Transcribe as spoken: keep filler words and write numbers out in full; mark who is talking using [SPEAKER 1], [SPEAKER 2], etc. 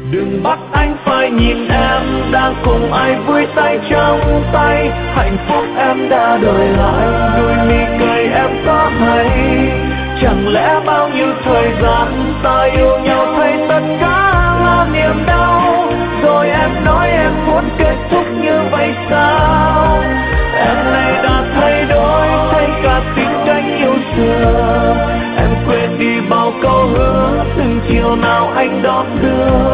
[SPEAKER 1] Đừng bắt anh phải nhìn em đang cùng ai vui tay trong tay. Hạnh phúc em đã đổi lại, đôi mi cay em có hay? Chẳng lẽ bao nhiêu thời gian ta yêu nhau thay tất cả là niềm đau, rồi em nói em muốn kết thúc như vậy sao? Em này đã thay đổi, thay cả tình cách yêu xưa. Em quên đi bao câu hứa từng chiều nào anh đón đưa.